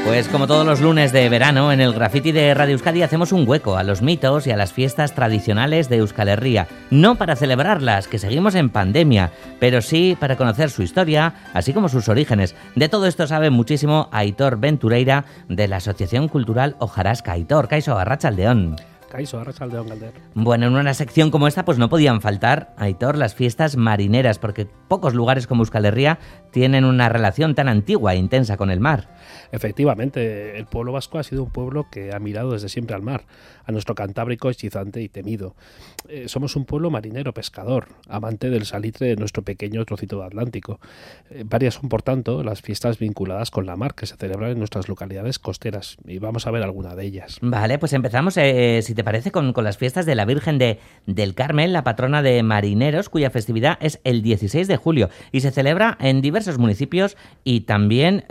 Pues como todos los lunes de verano, en el Graffiti de Radio Euskadi hacemos un hueco a los mitos y a las fiestas tradicionales de Euskal Herria. No para celebrarlas, que seguimos en pandemia, pero sí para conocer su historia, así como sus orígenes. De todo esto sabe muchísimo Aitor Ventureira, de la Asociación Cultural Hojarasca. Aitor, kaixo, arratsaldeon. Kaixo, arratsaldeon, Galder. Bueno, en una sección como esta pues no podían faltar, Aitor, las fiestas marineras, porque pocos lugares como Euskal Herria tienen una relación tan antigua e intensa con el mar. Efectivamente, el pueblo vasco ha sido un pueblo que ha mirado desde siempre al mar, a nuestro Cantábrico hechizante y temido. Somos un pueblo marinero, pescador, amante del salitre de nuestro pequeño trocito de Atlántico. Varias son, por tanto, las fiestas vinculadas con la mar que se celebran en nuestras localidades costeras, y vamos a ver alguna de ellas. Vale, pues empezamos, si te parece, con las fiestas de la Virgen del Carmen, la patrona de marineros, cuya festividad es el 16 de julio y se celebra en diversos municipios y también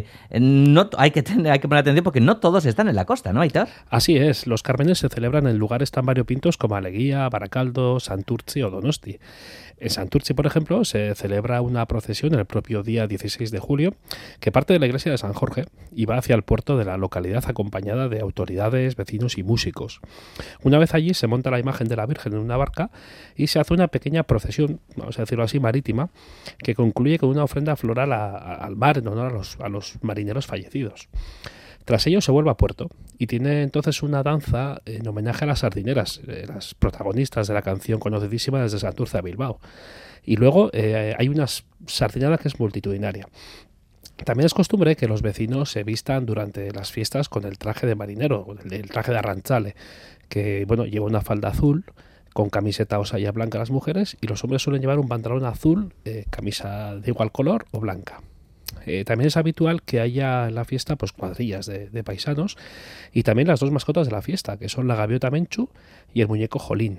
no hay que poner atención porque no todos están en la costa, ¿no, Aitor? Así es, los cármenes se celebran en lugares tan variopintos como Aleguía, Baracaldo, Santurtzi o Donosti. En Santurtzi, por ejemplo, se celebra una procesión el propio día 16 de julio que parte de la iglesia de San Jorge y va hacia el puerto de la localidad acompañada de autoridades, vecinos y músicos. Una vez allí se monta la imagen de la Virgen en una barca y se hace una pequeña procesión, vamos a decirlo así, marítima, que concluye con una ofrenda floral al mar en honor a los marineros fallecidos. Tras ello se vuelve a puerto y tiene entonces una danza en homenaje a las sardineras, las protagonistas de la canción conocidísima desde Santurce a Bilbao. Y luego hay una sardinada que es multitudinaria. También es costumbre que los vecinos se vistan durante las fiestas con el traje de marinero, el traje de arrantzale, que bueno, lleva una falda azul, con camiseta o saya blanca las mujeres, y los hombres suelen llevar un pantalón azul, camisa de igual color o blanca. También es habitual que haya en la fiesta pues cuadrillas de paisanos y también las dos mascotas de la fiesta, que son la gaviota Menchu y el muñeco Jolín.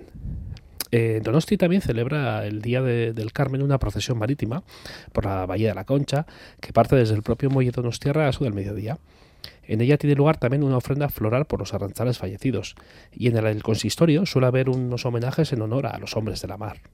Donosti también celebra el Día del Carmen una procesión marítima por la Bahía de la Concha, que parte desde el propio muelle donostiarra a eso del mediodía. En ella tiene lugar también una ofrenda floral por los arrantzales fallecidos, y en el consistorio suele haber unos homenajes en honor a los hombres de la mar.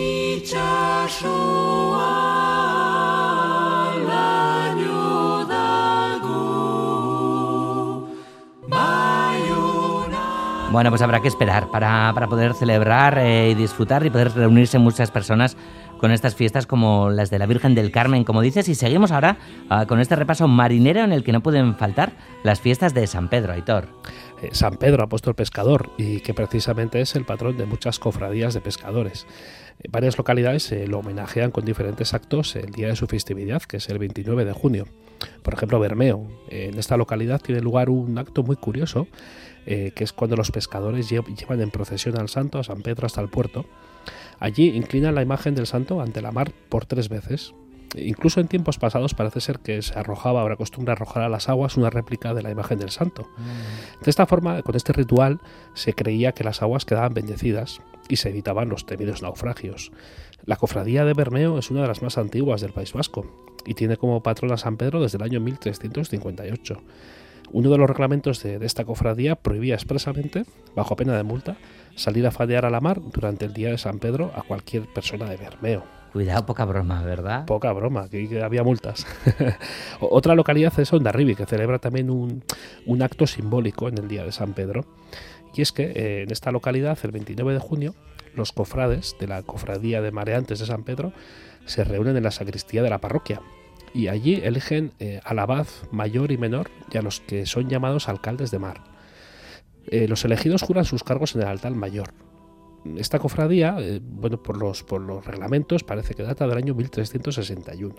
Bueno, pues habrá que esperar para poder celebrar y disfrutar y poder reunirse muchas personas con estas fiestas como las de la Virgen del Carmen, como dices. Y seguimos ahora con este repaso marinero en el que no pueden faltar las fiestas de San Pedro, Aitor. San Pedro, apóstol pescador, y que precisamente es el patrón de muchas cofradías de pescadores. Varias localidades lo homenajean con diferentes actos el día de su festividad, que es el 29 de junio. Por ejemplo, Bermeo. En esta localidad tiene lugar un acto muy curioso, que es cuando los pescadores llevan en procesión al santo, a San Pedro, hasta el puerto. Allí inclinan la imagen del santo ante la mar por 3 veces. Incluso en tiempos pasados parece ser que se arrojaba, ahora costumbre arrojar a las aguas una réplica de la imagen del santo. De esta forma, con este ritual, se creía que las aguas quedaban bendecidas y se evitaban los temidos naufragios. La cofradía de Bermeo es una de las más antiguas del País Vasco y tiene como patrón a San Pedro desde el año 1358. Uno de los reglamentos de esta cofradía prohibía expresamente, bajo pena de multa, salir a fadear a la mar durante el día de San Pedro a cualquier persona de Bermeo. Cuidado, poca broma, ¿verdad? Poca broma, que había multas. Otra localidad es Hondarribia, que celebra también un acto simbólico en el día de San Pedro. Y es que en esta localidad, el 29 de junio, los cofrades de la cofradía de mareantes de San Pedro se reúnen en la sacristía de la parroquia. Y allí eligen al abad mayor y menor y a los que son llamados alcaldes de mar. Los elegidos juran sus cargos en el altar mayor. Esta cofradía, por los reglamentos, parece que data del año 1361.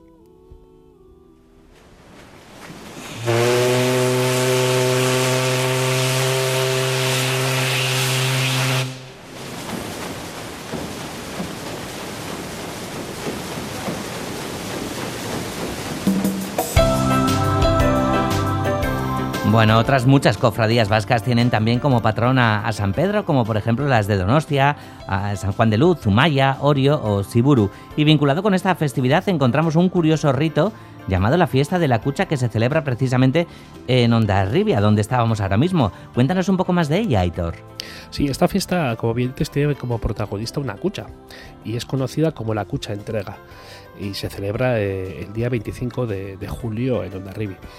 Bueno, otras muchas cofradías vascas tienen también como patrón a San Pedro, como por ejemplo las de Donostia, a San Juan de Luz, Zumaya, Orio o Siburu. Y vinculado con esta festividad encontramos un curioso rito llamado la Fiesta de la Cucha, que se celebra precisamente en Hondarribia, donde estábamos ahora mismo. Cuéntanos un poco más de ella, Aitor. Sí, esta fiesta, como bien dices, tiene como protagonista una cucha y es conocida como la Cucha Entrega y se celebra el día 25 de julio en Hondarribia.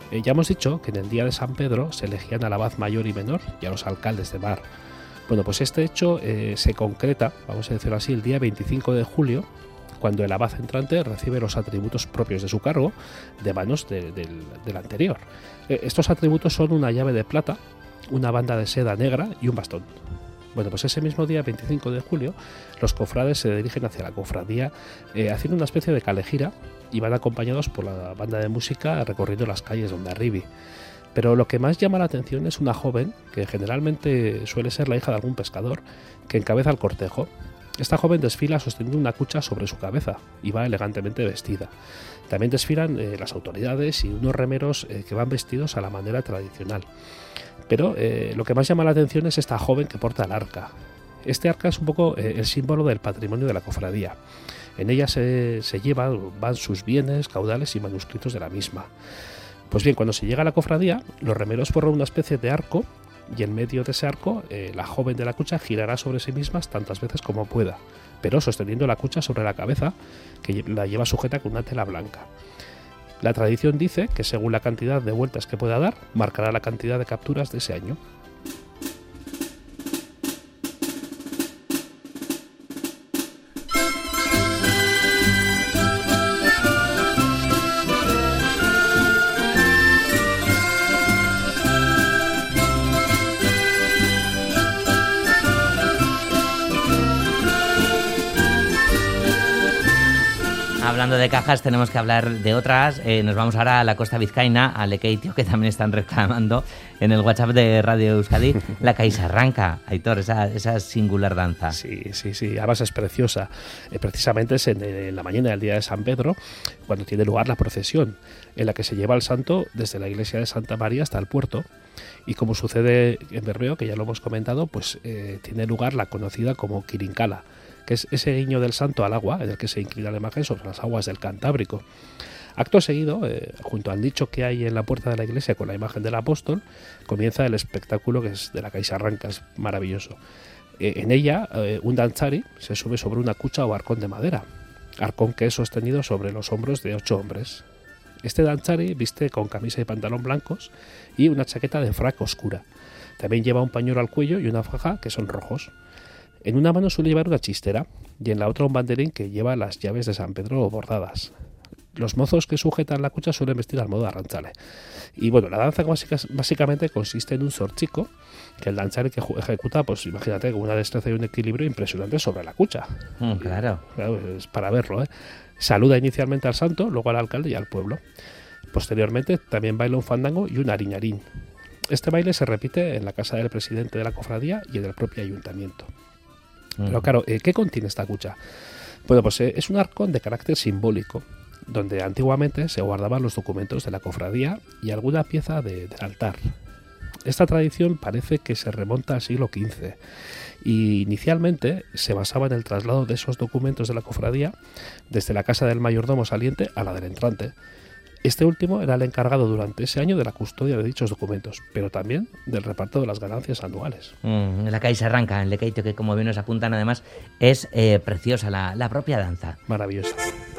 Ya hemos dicho que en el día de San Pedro se elegían al abad mayor y menor y a los alcaldes de mar. Bueno, pues este hecho se concreta, vamos a decirlo así, el día 25 de julio, cuando el abad entrante recibe los atributos propios de su cargo de manos del anterior. Estos atributos son una llave de plata, una banda de seda negra y un bastón. Bueno, pues ese mismo día, 25 de julio, los cofrades se dirigen hacia la cofradía haciendo una especie de calejira y van acompañados por la banda de música recorriendo las calles donde arribi. Pero lo que más llama la atención es una joven, que generalmente suele ser la hija de algún pescador, que encabeza el cortejo. Esta joven desfila sosteniendo una cucha sobre su cabeza y va elegantemente vestida. También desfilan las autoridades y unos remeros que van vestidos a la manera tradicional. Pero lo que más llama la atención es esta joven que porta el arca. Este arca es un poco el símbolo del patrimonio de la cofradía. En ella van sus bienes, caudales y manuscritos de la misma. Pues bien, cuando se llega a la cofradía, los remeros forman una especie de arco y en medio de ese arco la joven de la cucha girará sobre sí misma tantas veces como pueda, pero sosteniendo la cucha sobre la cabeza, que la lleva sujeta con una tela blanca. La tradición dice que según la cantidad de vueltas que pueda dar, marcará la cantidad de capturas de ese año. Hablando de cajas, tenemos que hablar de otras. Nos vamos ahora a la costa vizcaína, a Lekeitio, que también están reclamando en el WhatsApp de Radio Euskadi, la caixarranca, Aitor, esa singular danza. Sí, además es preciosa. Precisamente es en la mañana del día de San Pedro, cuando tiene lugar la procesión, en la que se lleva al santo desde la iglesia de Santa María hasta el puerto. Y como sucede en Bermeo, que ya lo hemos comentado, pues tiene lugar la conocida como Quirincala, que es ese guiño del santo al agua, en el que se inclina la imagen sobre las aguas del Cantábrico. Acto seguido, junto al nicho que hay en la puerta de la iglesia con la imagen del apóstol, comienza el espectáculo que es de la caixarranca, es maravilloso. En ella, un danzari se sube sobre una cucha o arcón de madera, arcón que es sostenido sobre los hombros de 8 hombres. Este danzari viste con camisa y pantalón blancos y una chaqueta de frac oscura. También lleva un pañuelo al cuello y una faja que son rojos. En una mano suele llevar una chistera y en la otra un banderín que lleva las llaves de San Pedro bordadas. Los mozos que sujetan la cucha suelen vestir al modo arrantzale. Y bueno, la danza básicamente consiste en un zortzico que el danzari que ejecuta, pues imagínate, con una destreza y un equilibrio impresionante sobre la cucha. Claro. Es para verlo, ¿eh? Saluda inicialmente al santo, luego al alcalde y al pueblo. Posteriormente también baila un fandango y un ariñarín. Este baile se repite en la casa del presidente de la cofradía y en el propio ayuntamiento. Pero claro, ¿qué contiene esta cucha? Bueno, pues es un arcón de carácter simbólico, donde antiguamente se guardaban los documentos de la cofradía y alguna pieza del altar. Esta tradición parece que se remonta al siglo XV y inicialmente se basaba en el traslado de esos documentos de la cofradía desde la casa del mayordomo saliente a la del entrante. Este último era el encargado durante ese año de la custodia de dichos documentos, pero también del reparto de las ganancias anuales. La caixarranca, en Lekeitio, que como bien nos apuntan además, es preciosa la propia danza. Maravillosa.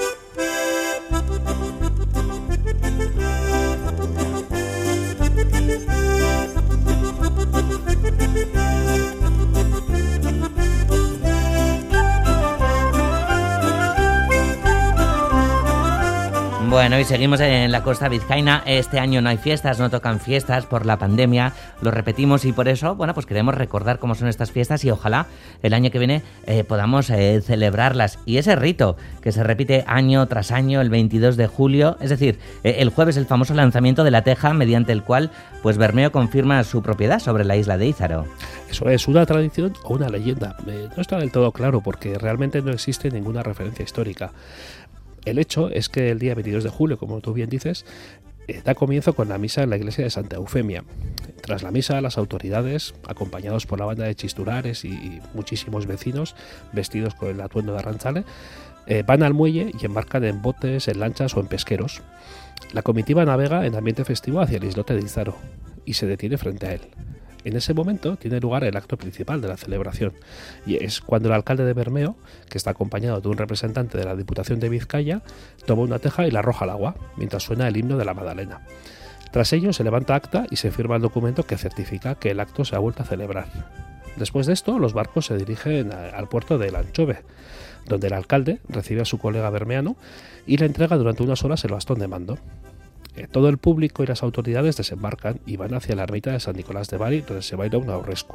Bueno, y seguimos en la costa vizcaína. Este año no hay fiestas, no tocan fiestas por la pandemia, lo repetimos y por eso, bueno, pues queremos recordar cómo son estas fiestas y ojalá el año que viene podamos celebrarlas. Y ese rito que se repite año tras año, el 22 de julio, es decir, el jueves el famoso lanzamiento de la teja mediante el cual pues Bermeo confirma su propiedad sobre la isla de Ízaro. Eso es una tradición o una leyenda. No está del todo claro porque realmente no existe ninguna referencia histórica. El hecho es que el día 22 de julio, como tú bien dices, da comienzo con la misa en la iglesia de Santa Eufemia. Tras la misa, las autoridades, acompañados por la banda de chisturares y muchísimos vecinos vestidos con el atuendo de arrantzale, van al muelle y embarcan en botes, en lanchas o en pesqueros. La comitiva navega en ambiente festivo hacia el islote de Ízaro y se detiene frente a él. En ese momento tiene lugar el acto principal de la celebración y es cuando el alcalde de Bermeo, que está acompañado de un representante de la Diputación de Vizcaya, toma una teja y la arroja al agua mientras suena el himno de la Magdalena. Tras ello se levanta acta y se firma el documento que certifica que el acto se ha vuelto a celebrar. Después de esto, los barcos se dirigen al puerto de La Anchove, donde el alcalde recibe a su colega bermeano y le entrega durante unas horas el bastón de mando. Todo el público y las autoridades desembarcan y van hacia la ermita de San Nicolás de Bari, donde se baila un aurrescu.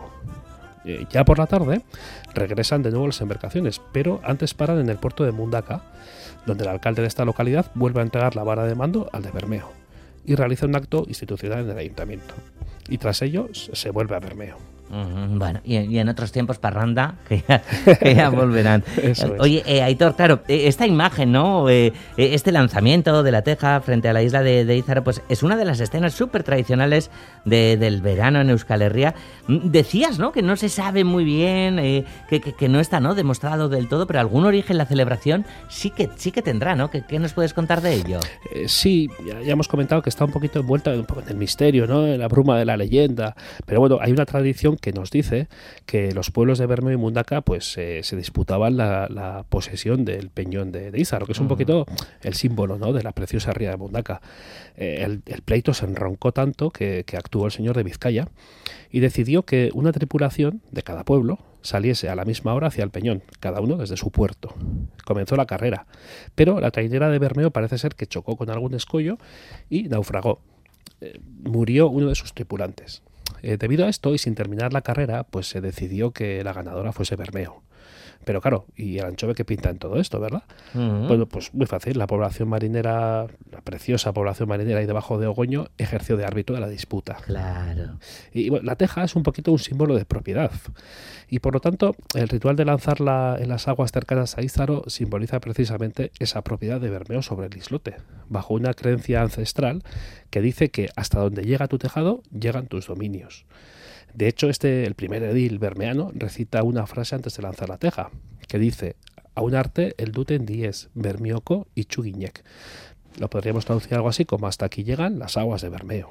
Ya por la tarde regresan de nuevo las embarcaciones, pero antes paran en el puerto de Mundaka, donde el alcalde de esta localidad vuelve a entregar la vara de mando al de Bermeo y realiza un acto institucional en el ayuntamiento. Y tras ello se vuelve a Bermeo. Bueno, y en otros tiempos parranda, que ya volverán. Eso es. Oye, Aitor, claro, esta imagen, ¿no? Este lanzamiento de la teja frente a la isla de Ízaro, pues es una de las escenas súper tradicionales del verano en Euskal Herria. Decías, ¿no?, que no se sabe muy bien, que no está, ¿no?, demostrado del todo, pero algún origen la celebración sí que tendrá, ¿no? ¿Qué nos puedes contar de ello? Sí, ya hemos comentado que está un poquito envuelta un poco en el misterio, ¿no?, en la bruma de la leyenda, pero bueno, hay una tradición que nos dice que los pueblos de Bermeo y Mundaka pues se disputaban la posesión del peñón de Ízaro, que es un poquito el símbolo, ¿no?, de la preciosa ría de Mundaka. El pleito se enroncó tanto que actuó el señor de Vizcaya y decidió que una tripulación de cada pueblo saliese a la misma hora hacia el peñón, cada uno desde su puerto. Comenzó la carrera, pero la trainera de Bermeo parece ser que chocó con algún escollo y naufragó. Murió uno de sus tripulantes. Debido a esto, y sin terminar la carrera, pues se decidió que la ganadora fuese Bermeo. Pero claro, ¿y el Anchove qué pinta en todo esto, verdad? Bueno, pues muy fácil. La población marinera, la preciosa población marinera ahí debajo de Ogoño, ejerció de árbitro de la disputa. Claro. Y bueno, la teja es un poquito un símbolo de propiedad. Y por lo tanto, el ritual de lanzarla en las aguas cercanas a Ízaro simboliza precisamente esa propiedad de Bermeo sobre el islote, bajo una creencia ancestral que dice que hasta donde llega tu tejado, llegan tus dominios. De hecho, el primer edil bermeano recita una frase antes de lanzar la teja, que dice: aunarte el duten dies, Bermioko y Chuguiñek. Lo podríamos traducir algo así como: hasta aquí llegan las aguas de Bermeo.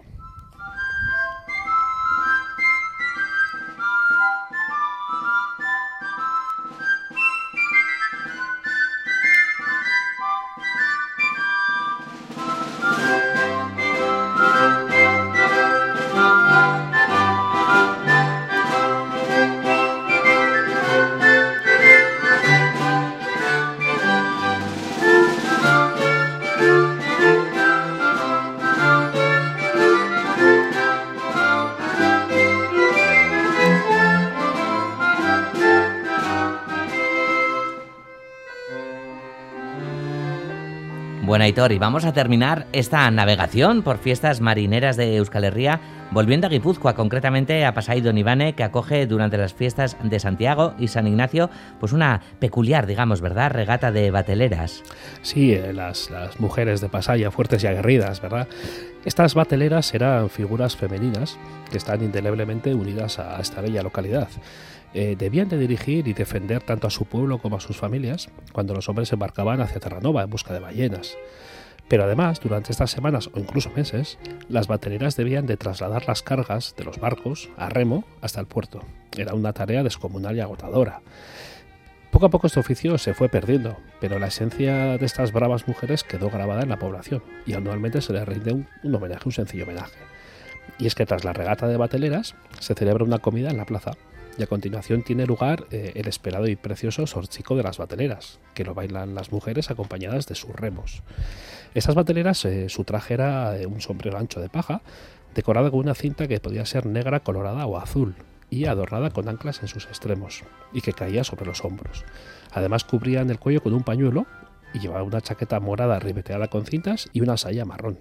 Bueno, Aitor, y vamos a terminar esta navegación por fiestas marineras de Euskal Herria volviendo a Guipúzcoa, concretamente a Pasai Donibane, que acoge durante las fiestas de Santiago y San Ignacio pues una peculiar, digamos, ¿verdad?, regata de bateleras. Sí, las mujeres de Pasaya, fuertes y aguerridas, ¿verdad? Estas bateleras eran figuras femeninas que están indeleblemente unidas a esta bella localidad. Debían de dirigir y defender tanto a su pueblo como a sus familias cuando los hombres embarcaban hacia Terranova en busca de ballenas. Pero además, durante estas semanas o incluso meses, las bateleras debían de trasladar las cargas de los barcos a remo hasta el puerto. Era una tarea descomunal y agotadora. Poco a poco este oficio se fue perdiendo, pero la esencia de estas bravas mujeres quedó grabada en la población y anualmente se les rinde un homenaje, un sencillo homenaje. Y es que tras la regata de bateleras se celebra una comida en la plaza. Y a continuación tiene lugar el esperado y precioso sorchico de las bateleras, que lo bailan las mujeres acompañadas de sus remos. Estas bateleras, su traje era un sombrero ancho de paja, decorado con una cinta que podía ser negra, colorada o azul, y adornada con anclas en sus extremos, y que caía sobre los hombros. Además cubrían el cuello con un pañuelo, y llevaba una chaqueta morada ribeteada con cintas y una saya marrón.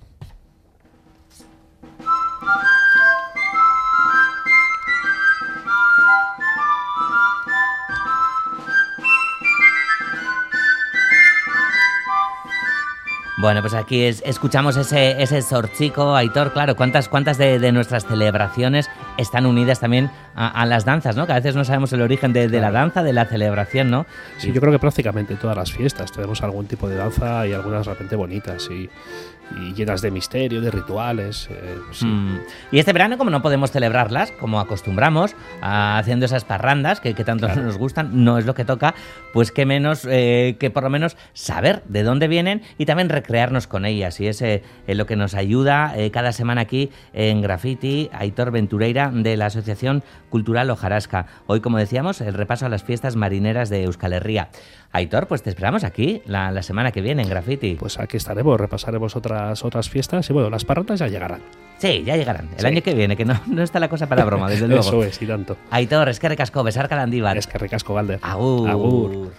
Bueno, pues aquí escuchamos ese sorchico, Aitor. Claro, ¿cuántas de nuestras celebraciones están unidas también a las danzas, ¿no? Que a veces no sabemos el origen de la danza, de la celebración, ¿no? Sí, yo creo que prácticamente todas las fiestas tenemos algún tipo de danza y algunas realmente bonitas y llenas de misterio, de rituales. Sí. Y este verano, como no podemos celebrarlas, como acostumbramos, haciendo esas parrandas que tanto nos gustan, no es lo que toca, pues qué menos que por lo menos saber de dónde vienen y también recrearnos con ellas. Y es lo que nos ayuda cada semana aquí en Graffiti, Aitor Ventureira, de la Asociación Cultural Hojarasca. Hoy, como decíamos, el repaso a las fiestas marineras de Euskal Herria. Aitor, pues te esperamos aquí la semana que viene en Graffiti. Pues aquí estaremos, repasaremos otras fiestas y bueno, las parrandas ya llegarán. Sí, ya llegarán. El año que viene, que no está la cosa para broma, desde luego. Eso es, y tanto. Aitor, eskerrik asko, besarka landí bat. Eskerrik asko, Galder. Agur. Agur.